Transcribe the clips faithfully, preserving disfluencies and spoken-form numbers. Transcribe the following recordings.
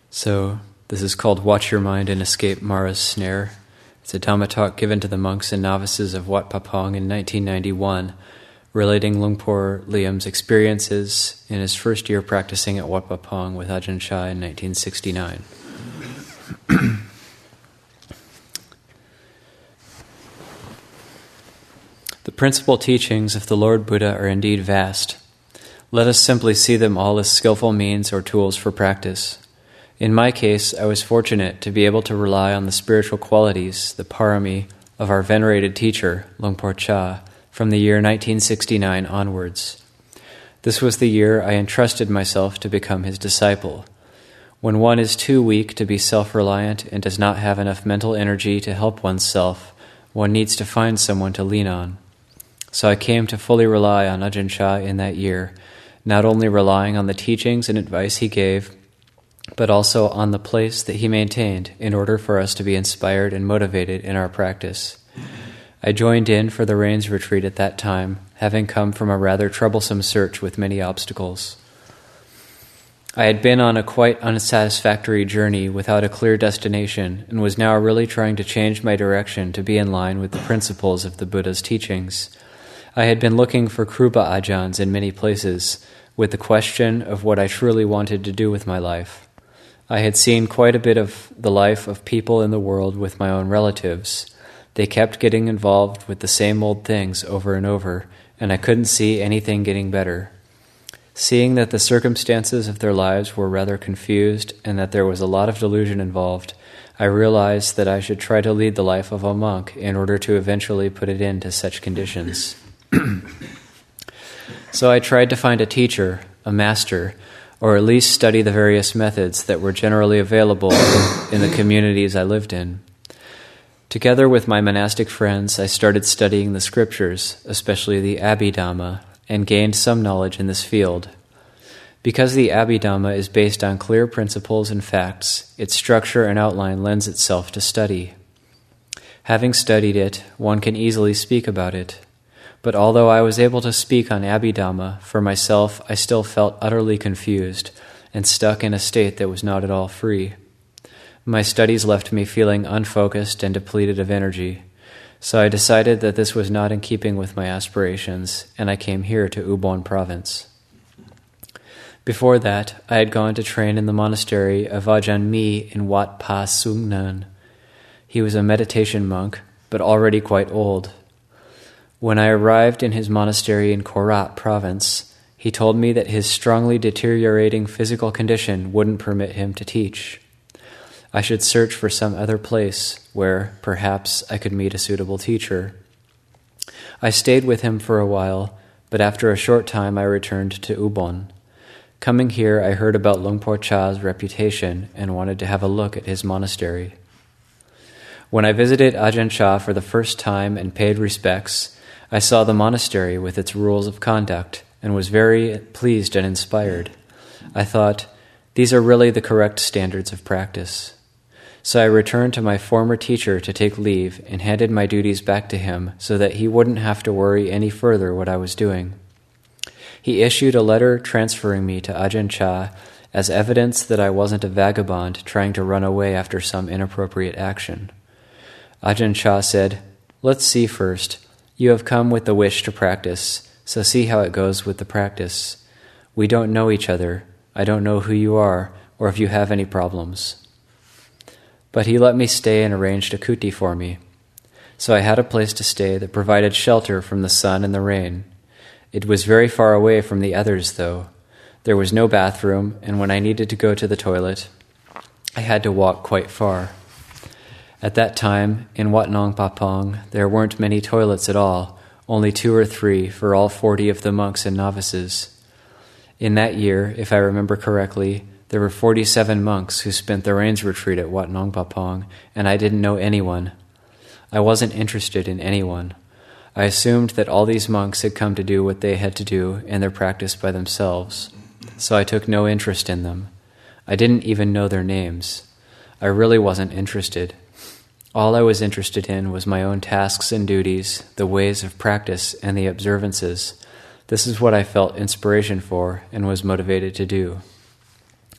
So this is called Watch Your Mind and Escape Mara's Snare. It's a Dhamma talk given to the monks and novices of Wat Pah Pong in nineteen ninety-one, relating Lungpor Liam's experiences in his first year practicing at Wat Pah Pong with Ajahn Chah in nineteen sixty-nine. The principal teachings of the Lord Buddha are indeed vast. Let us simply see them all as skillful means or tools for practice. In my case, I was fortunate to be able to rely on the spiritual qualities, the parami, of our venerated teacher, Lungpor Cha, from the year nineteen sixty-nine onwards. This was the year I entrusted myself to become his disciple. When one is too weak to be self-reliant and does not have enough mental energy to help oneself, one needs to find someone to lean on. So I came to fully rely on Ajahn Chah in that year, not only relying on the teachings and advice he gave, but also on the place that he maintained in order for us to be inspired and motivated in our practice. I joined in for the Rains retreat at that time, having come from a rather troublesome search with many obstacles. I had been on a quite unsatisfactory journey without a clear destination and was now really trying to change my direction to be in line with the principles of the Buddha's teachings. I had been looking for Krupa Ajahns in many places, with the question of what I truly wanted to do with my life. I had seen quite a bit of the life of people in the world with my own relatives. They kept getting involved with the same old things over and over, and I couldn't see anything getting better. Seeing that the circumstances of their lives were rather confused and that there was a lot of delusion involved, I realized that I should try to lead the life of a monk in order to eventually put it into such conditions. So I tried to find a teacher, a master, or at least study the various methods that were generally available in the communities I lived in. Together with my monastic friends, I started studying the scriptures, especially the Abhidhamma, and gained some knowledge in this field. Because the Abhidhamma is based on clear principles and facts, its structure and outline lends itself to study. Having studied it, one can easily speak about it. But although I was able to speak on Abhidhamma, for myself I still felt utterly confused and stuck in a state that was not at all free. My studies left me feeling unfocused and depleted of energy, so I decided that this was not in keeping with my aspirations, and I came here to Ubon province. Before that, I had gone to train in the monastery of Ajahn Mi in Wat Pa Sungnan. He was a meditation monk, but already quite old. When I arrived in his monastery in Korat province, he told me that his strongly deteriorating physical condition wouldn't permit him to teach. I should search for some other place where, perhaps, I could meet a suitable teacher. I stayed with him for a while, but after a short time I returned to Ubon. Coming here, I heard about Lungpor Cha's reputation and wanted to have a look at his monastery. When I visited Ajahn Chah for the first time and paid respects, I saw the monastery with its rules of conduct and was very pleased and inspired. I thought, these are really the correct standards of practice. So I returned to my former teacher to take leave and handed my duties back to him so that he wouldn't have to worry any further what I was doing. He issued a letter transferring me to Ajahn Chah as evidence that I wasn't a vagabond trying to run away after some inappropriate action. Ajahn Chah said, "Let's see first. You have come with the wish to practice, so see how it goes with the practice. We don't know each other. I don't know who you are, or if you have any problems." But he let me stay and arranged a kuti for me. So I had a place to stay that provided shelter from the sun and the rain. It was very far away from the others, though. There was no bathroom, and when I needed to go to the toilet, I had to walk quite far. At that time, in Wat Nong Pah Pong, there weren't many toilets at all, only two or three for all forty of the monks and novices. In that year, if I remember correctly, there were forty-seven monks who spent the Rains retreat at Wat Nong Pah Pong, and I didn't know anyone. I wasn't interested in anyone. I assumed that all these monks had come to do what they had to do in their practice by themselves, so I took no interest in them. I didn't even know their names. I really wasn't interested. All I was interested in was my own tasks and duties, the ways of practice, and the observances. This is what I felt inspiration for and was motivated to do.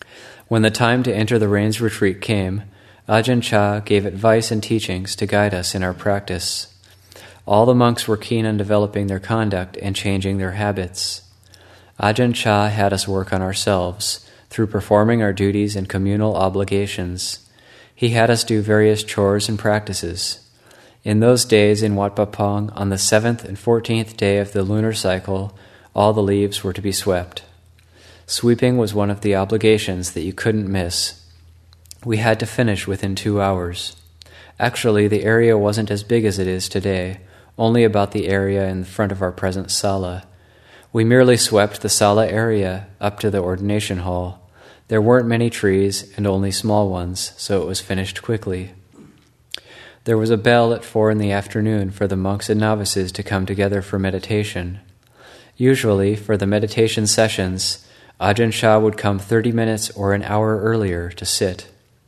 When the time to enter the rains retreat came, Ajahn Chah gave advice and teachings to guide us in our practice. All the monks were keen on developing their conduct and changing their habits. Ajahn Chah had us work on ourselves through performing our duties and communal obligations. He had us do various chores and practices. In those days in Wat Pah Pong, on the seventh and fourteenth day of the lunar cycle, all the leaves were to be swept. Sweeping was one of the obligations that you couldn't miss. We had to finish within two hours. Actually, the area wasn't as big as it is today, only about the area in front of our present sala. We merely swept the sala area up to the ordination hall. There weren't many trees and only small ones, so it was finished quickly. There was a bell at four in the afternoon for the monks and novices to come together for meditation. Usually, for the meditation sessions, Ajahn Chah would come thirty minutes or an hour earlier to sit.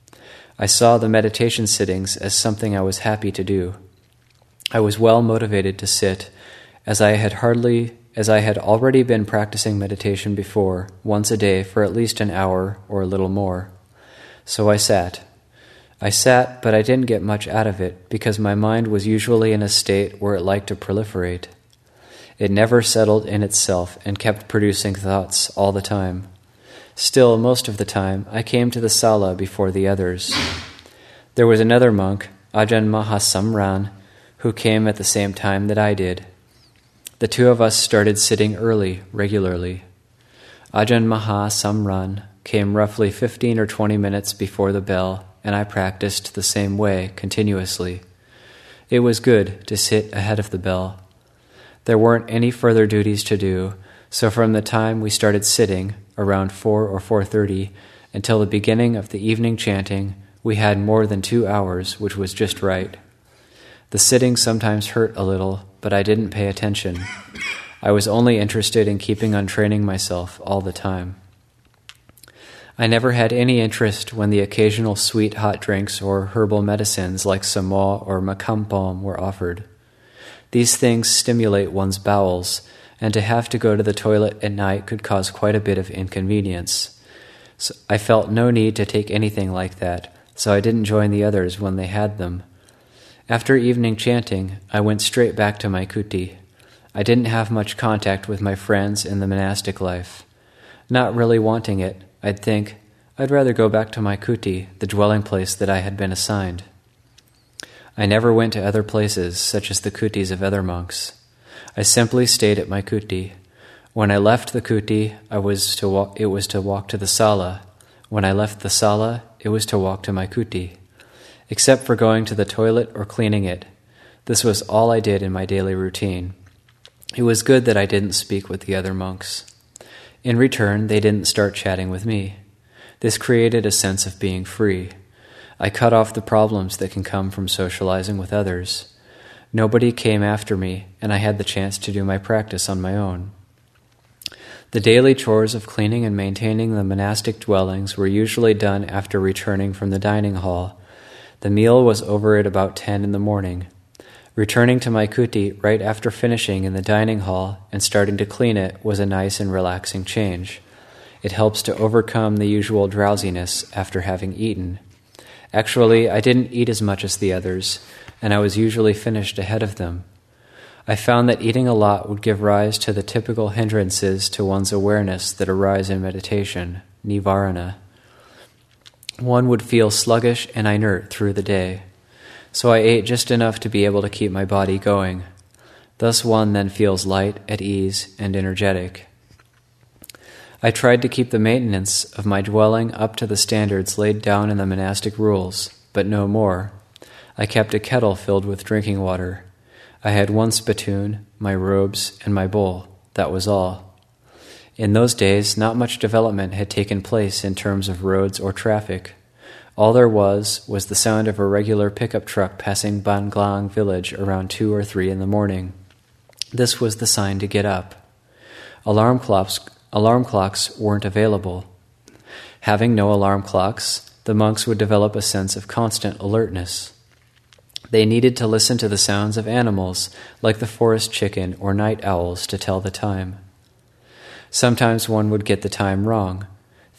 I saw the meditation sittings as something I was happy to do. I was well motivated to sit, as I had hardly, as I had already been practicing meditation before, once a day for at least an hour or a little more. So I sat. I sat, but I didn't get much out of it because my mind was usually in a state where it liked to proliferate. It never settled in itself and kept producing thoughts all the time. Still, most of the time, I came to the sala before the others. There was another monk, Ajahn Mahasamran, who came at the same time that I did. The two of us started sitting early, regularly. Ajahn Mahasamran came roughly fifteen or twenty minutes before the bell, and I practiced the same way continuously. It was good to sit ahead of the bell. There weren't any further duties to do, so from the time we started sitting, around four or four thirty, until the beginning of the evening chanting, we had more than two hours, which was just right. The sitting sometimes hurt a little, but I didn't pay attention. I was only interested in keeping on training myself all the time. I never had any interest when the occasional sweet hot drinks or herbal medicines like samo or makampom were offered. These things stimulate one's bowels, and to have to go to the toilet at night could cause quite a bit of inconvenience. So I felt no need to take anything like that, so I didn't join the others when they had them. After evening chanting, I went straight back to my kuti. I didn't have much contact with my friends in the monastic life. Not really wanting it, I'd think, I'd rather go back to my kuti, the dwelling place that I had been assigned. I never went to other places, such as the kutis of other monks. I simply stayed at my kuti. When I left the kuti, I was to walk, it was to walk to the sala. When I left the sala, it was to walk to my kuti. Except for going to the toilet or cleaning it, this was all I did in my daily routine. It was good that I didn't speak with the other monks. In return, they didn't start chatting with me. This created a sense of being free. I cut off the problems that can come from socializing with others. Nobody came after me, and I had the chance to do my practice on my own. The daily chores of cleaning and maintaining the monastic dwellings were usually done after returning from the dining hall. The meal was over at about ten in the morning. Returning to my kuti right after finishing in the dining hall and starting to clean it was a nice and relaxing change. It helps to overcome the usual drowsiness after having eaten. Actually, I didn't eat as much as the others, and I was usually finished ahead of them. I found that eating a lot would give rise to the typical hindrances to one's awareness that arise in meditation, nivarana. One would feel sluggish and inert through the day. So I ate just enough to be able to keep my body going. Thus one then feels light, at ease, and energetic. I tried to keep the maintenance of my dwelling up to the standards laid down in the monastic rules, but no more. I kept a kettle filled with drinking water. I had one spittoon, my robes, and my bowl. That was all. In those days, not much development had taken place in terms of roads or traffic. All there was was the sound of a regular pickup truck passing Ban Glang village around two or three in the morning. This was the sign to get up. Alarm clocks, alarm clocks weren't available. Having no alarm clocks, the monks would develop a sense of constant alertness. They needed to listen to the sounds of animals, like the forest chicken or night owls, to tell the time. Sometimes one would get the time wrong.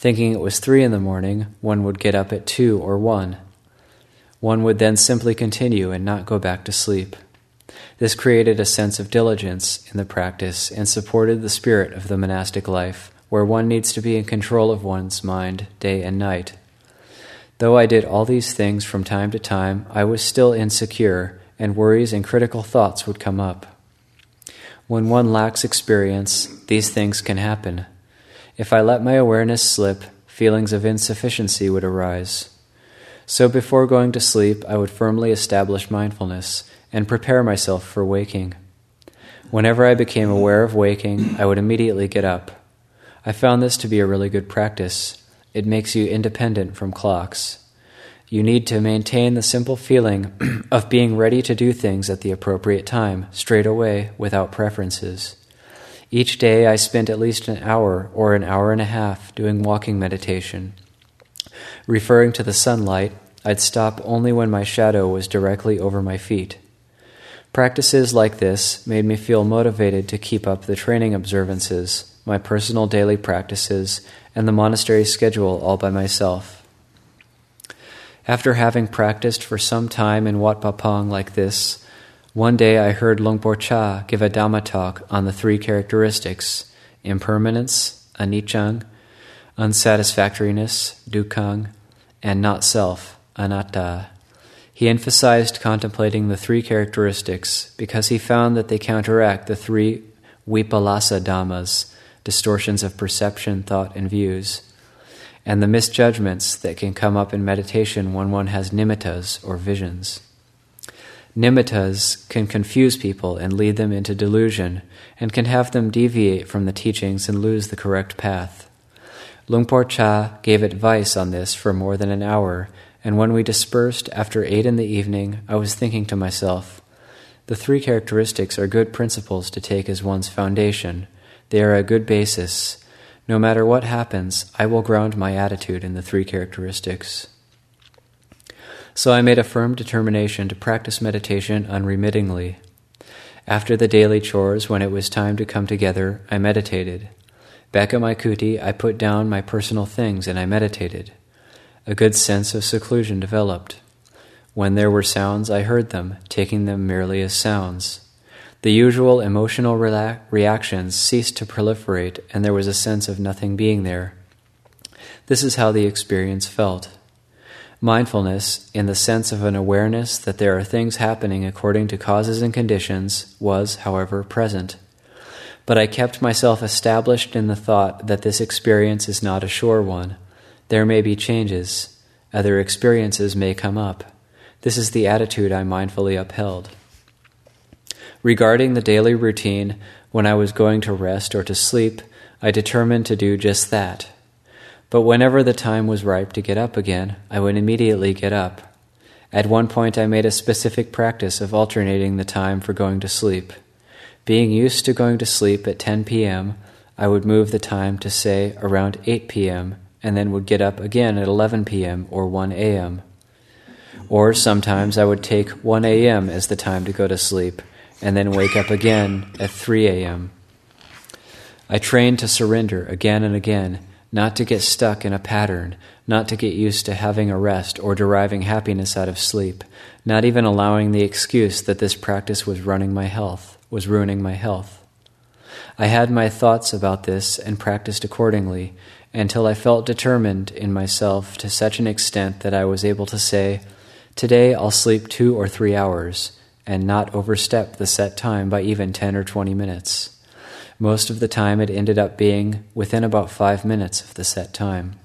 Thinking it was three in the morning, one would get up at two or one. One would then simply continue and not go back to sleep. This created a sense of diligence in the practice and supported the spirit of the monastic life, where one needs to be in control of one's mind day and night. Though I did all these things from time to time, I was still insecure, and worries and critical thoughts would come up. When one lacks experience, these things can happen. If I let my awareness slip, feelings of insufficiency would arise. So before going to sleep, I would firmly establish mindfulness and prepare myself for waking. Whenever I became aware of waking, I would immediately get up. I found this to be a really good practice. It makes you independent from clocks. You need to maintain the simple feeling of being ready to do things at the appropriate time, straight away, without preferences. Each day I spent at least an hour or an hour and a half doing walking meditation. Referring to the sunlight, I'd stop only when my shadow was directly over my feet. Practices like this made me feel motivated to keep up the training observances, my personal daily practices, and the monastery schedule all by myself. After having practiced for some time in Wat Pah Pong like this, one day I heard Luang Por Chah give a Dhamma talk on the three characteristics: impermanence, anicca, unsatisfactoriness, dukkha, and not self, anatta. He emphasized contemplating the three characteristics because he found that they counteract the three vipallasa dhammas, distortions of perception, thought, and views, and the misjudgments that can come up in meditation when one has nimittas or visions. Nimittas can confuse people and lead them into delusion, and can have them deviate from the teachings and lose the correct path. Luang Por Chah gave advice on this for more than an hour, and when we dispersed after eight in the evening, I was thinking to myself, the three characteristics are good principles to take as one's foundation. They are a good basis. No matter what happens, I will ground my attitude in the three characteristics. So I made a firm determination to practice meditation unremittingly. After the daily chores, when it was time to come together, I meditated. Back at my kuti, I put down my personal things and I meditated. A good sense of seclusion developed. When there were sounds, I heard them, taking them merely as sounds. The usual emotional rela- reactions ceased to proliferate, and there was a sense of nothing being there. This is how the experience felt. Mindfulness, in the sense of an awareness that there are things happening according to causes and conditions, was, however, present. But I kept myself established in the thought that this experience is not a sure one. There may be changes. Other experiences may come up. This is the attitude I mindfully upheld. Regarding the daily routine, when I was going to rest or to sleep, I determined to do just that. But whenever the time was ripe to get up again, I would immediately get up. At one point I made a specific practice of alternating the time for going to sleep. Being used to going to sleep at ten p.m., I would move the time to, say, around eight p.m., and then would get up again at eleven p.m. or one a.m. Or sometimes I would take one a.m. as the time to go to sleep, and then wake up again at three a.m. I trained to surrender again and again, not to get stuck in a pattern, not to get used to having a rest or deriving happiness out of sleep, not even allowing the excuse that this practice was running my health, was ruining my health. I had my thoughts about this and practiced accordingly, until I felt determined in myself to such an extent that I was able to say, today I'll sleep two or three hours, and not overstep the set time by even ten or twenty minutes. Most of the time it ended up being within about five minutes of the set time.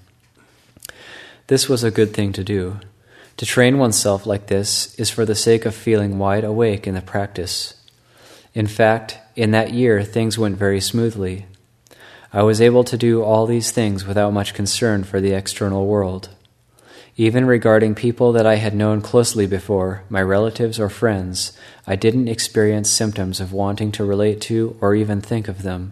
This was a good thing to do. To train oneself like this is for the sake of feeling wide awake in the practice. In fact, in that year things went very smoothly. I was able to do all these things without much concern for the external world. Even regarding people that I had known closely before, my relatives or friends, I didn't experience symptoms of wanting to relate to or even think of them.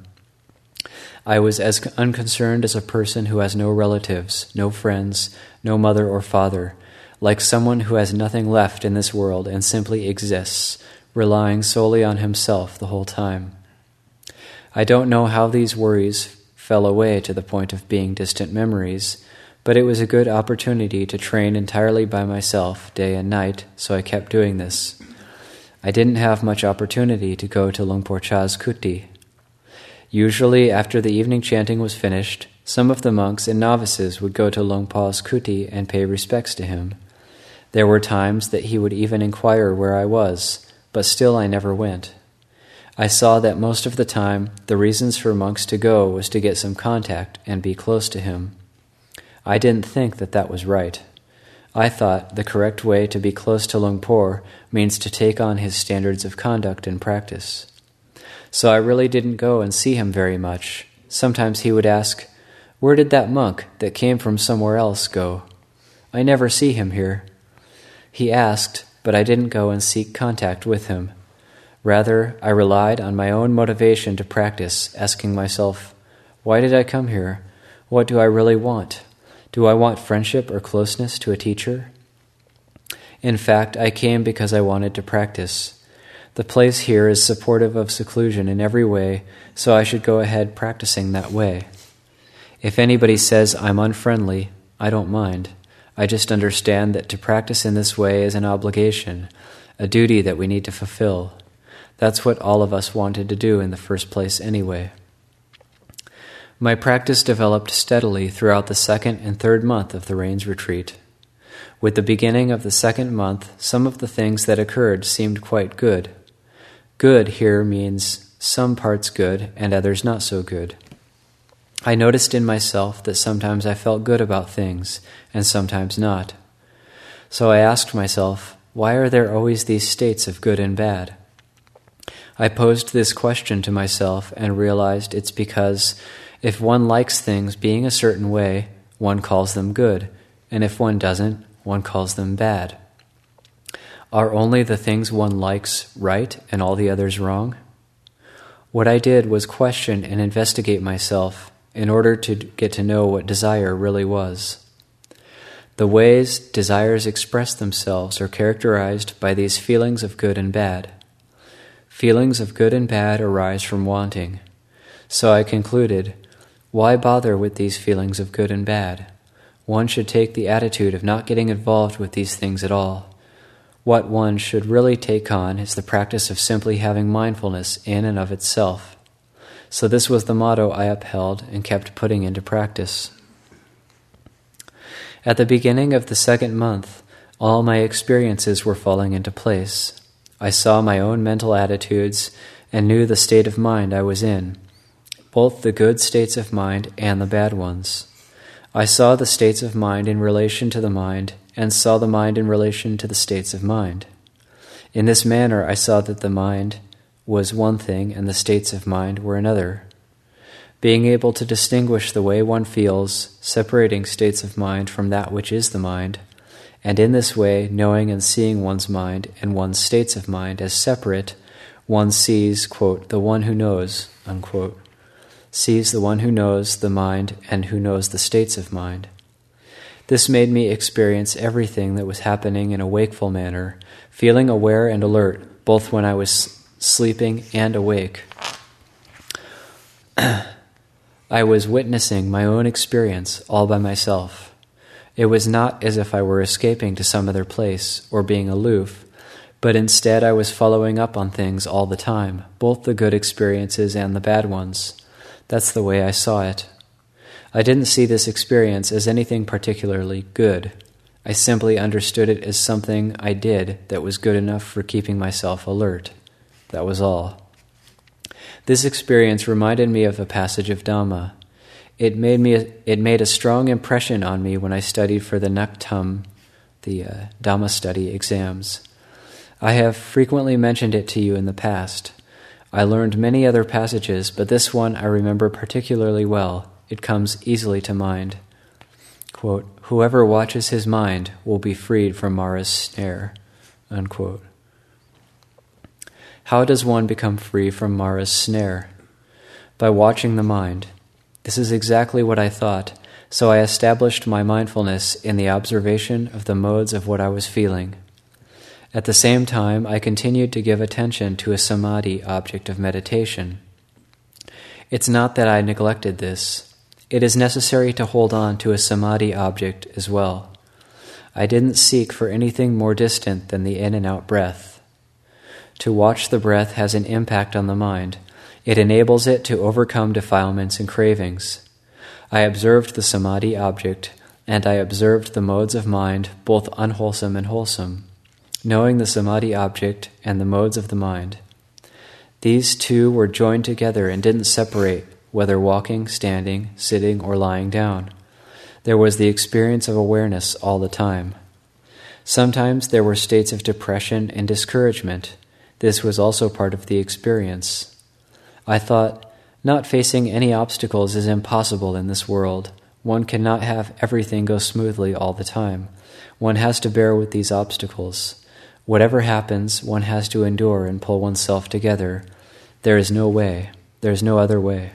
I was as unconcerned as a person who has no relatives, no friends, no mother or father, like someone who has nothing left in this world and simply exists, relying solely on himself the whole time. I don't know how these worries fell away to the point of being distant memories, but it was a good opportunity to train entirely by myself day and night, so I kept doing this. I didn't have much opportunity to go to Lungpo Cha's kuti. Usually, after the evening chanting was finished, some of the monks and novices would go to Lungpo's kuti and pay respects to him. There were times that he would even inquire where I was, but still I never went. I saw that most of the time, the reasons for monks to go was to get some contact and be close to him. I didn't think that that was right. I thought the correct way to be close to Lungpo means to take on his standards of conduct and practice. So I really didn't go and see him very much. Sometimes he would ask, "Where did that monk that came from somewhere else go? I never see him here." He asked, but I didn't go and seek contact with him. Rather, I relied on my own motivation to practice, asking myself, why did I come here? What do I really want? Do I want friendship or closeness to a teacher? In fact, I came because I wanted to practice. The place here is supportive of seclusion in every way, so I should go ahead practicing that way. If anybody says I'm unfriendly, I don't mind. I just understand that to practice in this way is an obligation, a duty that we need to fulfill. That's what all of us wanted to do in the first place anyway. My practice developed steadily throughout the second and third month of the Rains retreat. With the beginning of the second month, some of the things that occurred seemed quite good. Good here means some parts good and others not so good. I noticed in myself that sometimes I felt good about things and sometimes not. So I asked myself, why are there always these states of good and bad? I posed this question to myself and realized it's because if one likes things being a certain way, one calls them good, and if one doesn't, one calls them bad. Are only the things one likes right and all the others wrong? What I did was question and investigate myself in order to get to know what desire really was. The ways desires express themselves are characterized by these feelings of good and bad. Feelings of good and bad arise from wanting. So I concluded, why bother with these feelings of good and bad? One should take the attitude of not getting involved with these things at all. What one should really take on is the practice of simply having mindfulness in and of itself. So this was the motto I upheld and kept putting into practice. At the beginning of the second month, all my experiences were falling into place. I saw my own mental attitudes and knew the state of mind I was in, both the good states of mind and the bad ones. I saw the states of mind in relation to the mind and saw the mind in relation to the states of mind. In this manner, I saw that the mind was one thing and the states of mind were another. Being able to distinguish the way one feels, separating states of mind from that which is the mind, and in this way, knowing and seeing one's mind and one's states of mind as separate, one sees, quote, the one who knows, unquote, sees the one who knows the mind and who knows the states of mind. This made me experience everything that was happening in a wakeful manner, feeling aware and alert, both when I was sleeping and awake. I was witnessing my own experience all by myself. It was not as if I were escaping to some other place or being aloof, but instead I was following up on things all the time, both the good experiences and the bad ones. That's the way I saw it. I didn't see this experience as anything particularly good. I simply understood it as something I did that was good enough for keeping myself alert. That was all. This experience reminded me of a passage of Dhamma. It made me. It made a strong impression on me when I studied for the Naktam, the uh, Dhamma study exams. I have frequently mentioned it to you in the past. I learned many other passages, but this one I remember particularly well. It comes easily to mind. Quote, whoever watches his mind will be freed from Mara's snare. Unquote. How does one become free from Mara's snare? By watching the mind. This is exactly what I thought, so I established my mindfulness in the observation of the modes of what I was feeling. At the same time, I continued to give attention to a samadhi object of meditation. It's not that I neglected this. It is necessary to hold on to a samadhi object as well. I didn't seek for anything more distant than the in and out breath. To watch the breath has an impact on the mind. It enables it to overcome defilements and cravings. I observed the samadhi object, and I observed the modes of mind, both unwholesome and wholesome, knowing the samadhi object and the modes of the mind. These two were joined together and didn't separate, whether walking, standing, sitting, or lying down. There was the experience of awareness all the time. Sometimes there were states of depression and discouragement. This was also part of the experience. I thought, not facing any obstacles is impossible in this world. One cannot have everything go smoothly all the time. One has to bear with these obstacles. Whatever happens, one has to endure and pull oneself together. There is no way. There is no other way.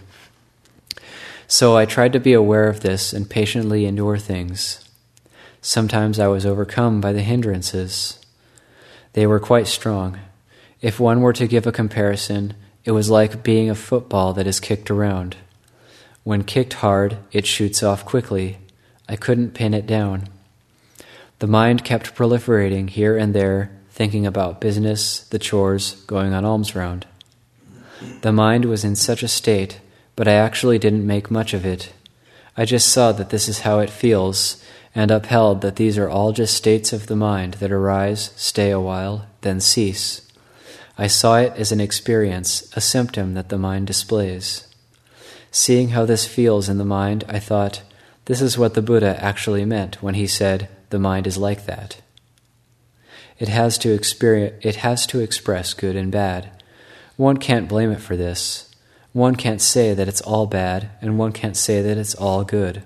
So I tried to be aware of this and patiently endure things. Sometimes I was overcome by the hindrances. They were quite strong. If one were to give a comparison, it was like being a football that is kicked around. When kicked hard, it shoots off quickly. I couldn't pin it down. The mind kept proliferating here and there, thinking about business, the chores, going on alms round. The mind was in such a state, but I actually didn't make much of it. I just saw that this is how it feels, and upheld that these are all just states of the mind that arise, stay a while, then cease. I saw it as an experience, a symptom that the mind displays. Seeing how this feels in the mind, I thought, this is what the Buddha actually meant when he said, the mind is like that. It has to experience, it has to express good and bad. One can't blame it for this. One can't say that it's all bad, and one can't say that it's all good.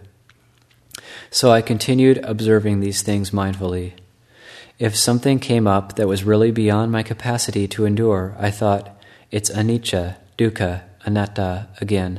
So I continued observing these things mindfully. If something came up that was really beyond my capacity to endure, I thought, it's anicca, dukkha, anatta again.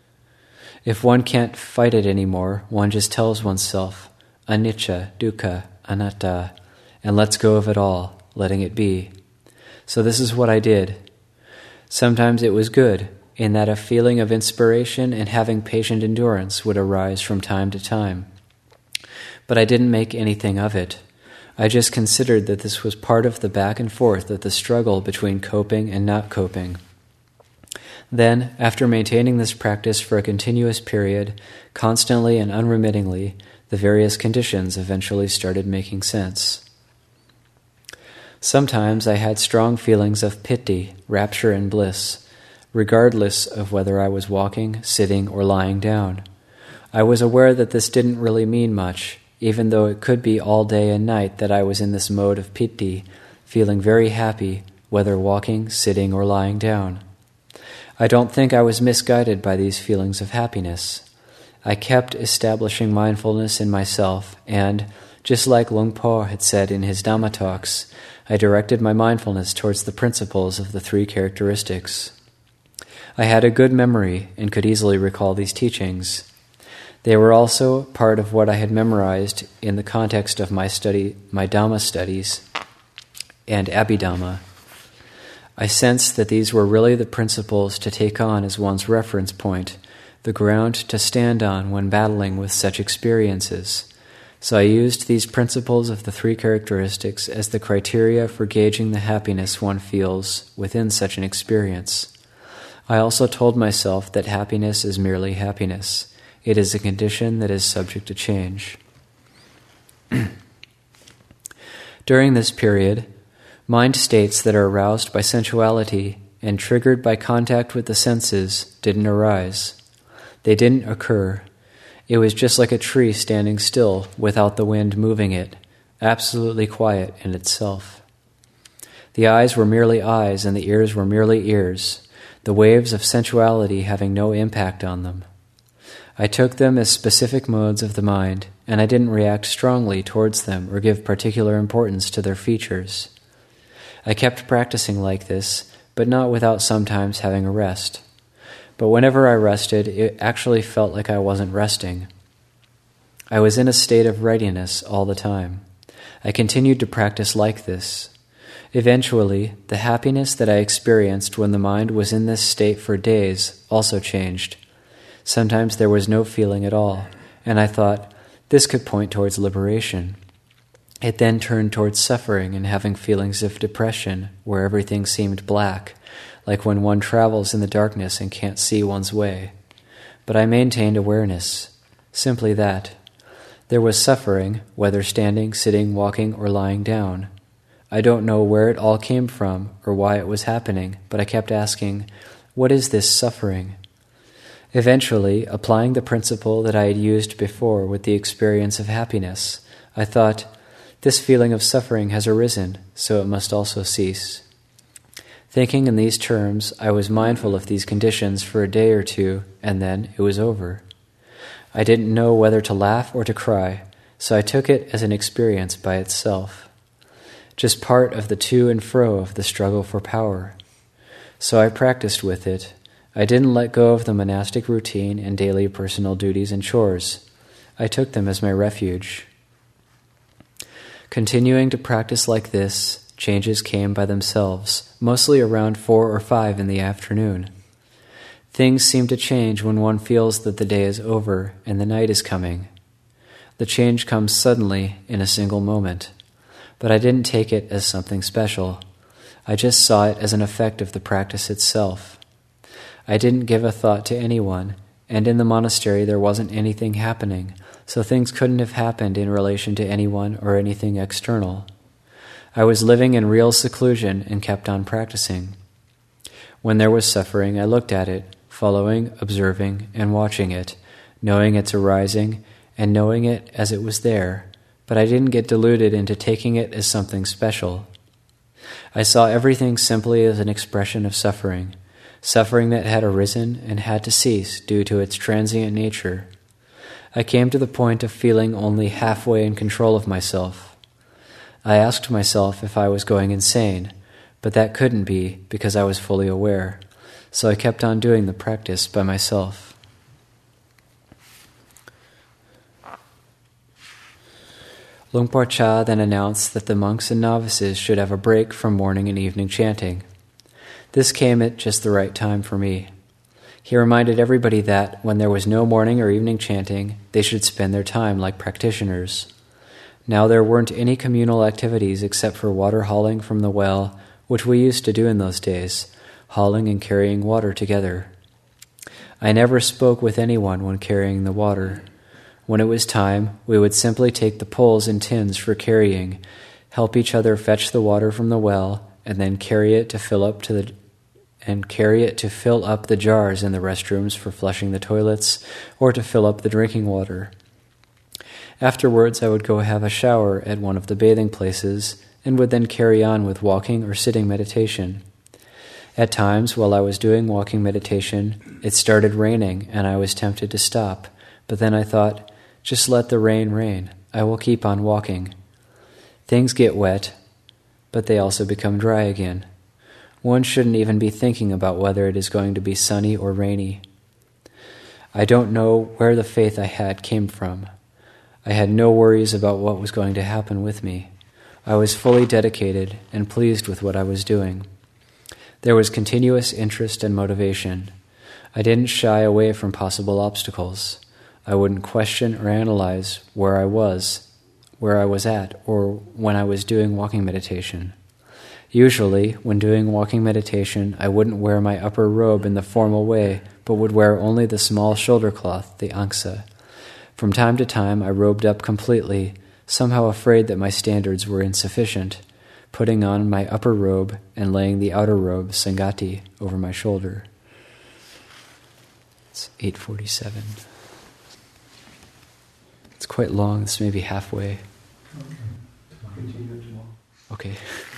If one can't fight it anymore, one just tells oneself, anicca, dukkha, anatta, and lets go of it all, letting it be. So this is what I did. Sometimes it was good, in that a feeling of inspiration and having patient endurance would arise from time to time. But I didn't make anything of it. I just considered that this was part of the back and forth of the struggle between coping and not coping. Then, after maintaining this practice for a continuous period, constantly and unremittingly, the various conditions eventually started making sense. Sometimes I had strong feelings of piti, rapture and bliss, regardless of whether I was walking, sitting, or lying down. I was aware that this didn't really mean much, even though it could be all day and night that I was in this mode of piti, feeling very happy, whether walking, sitting, or lying down. I don't think I was misguided by these feelings of happiness. I kept establishing mindfulness in myself, and, just like Luang Por had said in his Dhamma talks, I directed my mindfulness towards the principles of the three characteristics. I had a good memory and could easily recall these teachings. They were also part of what I had memorized in the context of my study, my Dhamma studies and Abhidhamma. I sensed that these were really the principles to take on as one's reference point, the ground to stand on when battling with such experiences. So I used these principles of the three characteristics as the criteria for gauging the happiness one feels within such an experience. I also told myself that happiness is merely happiness. It is a condition that is subject to change. During this period, mind states that are aroused by sensuality and triggered by contact with the senses didn't arise. They didn't occur. It was just like a tree standing still without the wind moving it, absolutely quiet in itself. The eyes were merely eyes and the ears were merely ears, the waves of sensuality having no impact on them. I took them as specific modes of the mind, and I didn't react strongly towards them or give particular importance to their features. I kept practicing like this, but not without sometimes having a rest. But whenever I rested, it actually felt like I wasn't resting. I was in a state of readiness all the time. I continued to practice like this. Eventually, the happiness that I experienced when the mind was in this state for days also changed. Sometimes there was no feeling at all, and I thought, this could point towards liberation. It then turned towards suffering and having feelings of depression, where everything seemed black, like when one travels in the darkness and can't see one's way. But I maintained awareness, simply that. There was suffering, whether standing, sitting, walking, or lying down. I don't know where it all came from or why it was happening, but I kept asking, what is this suffering? Eventually, applying the principle that I had used before with the experience of happiness, I thought, this feeling of suffering has arisen, so it must also cease. Thinking in these terms, I was mindful of these conditions for a day or two, and then it was over. I didn't know whether to laugh or to cry, so I took it as an experience by itself, just part of the to and fro of the struggle for power. So I practiced with it. I didn't let go of the monastic routine and daily personal duties and chores. I took them as my refuge. Continuing to practice like this, changes came by themselves, mostly around four or five in the afternoon. Things seem to change when one feels that the day is over and the night is coming. The change comes suddenly in a single moment, but I didn't take it as something special. I just saw it as an effect of the practice itself. I didn't give a thought to anyone, and in the monastery there wasn't anything happening, so things couldn't have happened in relation to anyone or anything external. I was living in real seclusion and kept on practicing. When there was suffering, I looked at it, following, observing, and watching it, knowing its arising, and knowing it as it was there, but I didn't get deluded into taking it as something special. I saw everything simply as an expression of suffering, suffering that had arisen and had to cease due to its transient nature. I came to the point of feeling only halfway in control of myself. I asked myself if I was going insane, but that couldn't be because I was fully aware, so I kept on doing the practice by myself. Luang Por Chah then announced that the monks and novices should have a break from morning and evening chanting. This came at just the right time for me. He reminded everybody that, when there was no morning or evening chanting, they should spend their time like practitioners. Now there weren't any communal activities except for water hauling from the well, which we used to do in those days, hauling and carrying water together. I never spoke with anyone when carrying the water. When it was time, we would simply take the poles and tins for carrying, help each other fetch the water from the well, and then carry it to fill up to the and carry it to fill up the jars in the restrooms for flushing the toilets or to fill up the drinking water. Afterwards, I would go have a shower at one of the bathing places and would then carry on with walking or sitting meditation. At times, while I was doing walking meditation, it started raining and I was tempted to stop, but then I thought, just let the rain rain. I will keep on walking. Things get wet, but they also become dry again. One shouldn't even be thinking about whether it is going to be sunny or rainy. I don't know where the faith I had came from. I had no worries about what was going to happen with me. I was fully dedicated and pleased with what I was doing. There was continuous interest and motivation. I didn't shy away from possible obstacles. I wouldn't question or analyze where I was, where I was at, or when I was doing walking meditation. Usually, when doing walking meditation, I wouldn't wear my upper robe in the formal way, but would wear only the small shoulder cloth, the angsa. From time to time, I robed up completely, somehow afraid that my standards were insufficient, putting on my upper robe and laying the outer robe, sangati, over my shoulder. It's eight forty-seven. It's quite long. It's maybe halfway. Okay. Okay.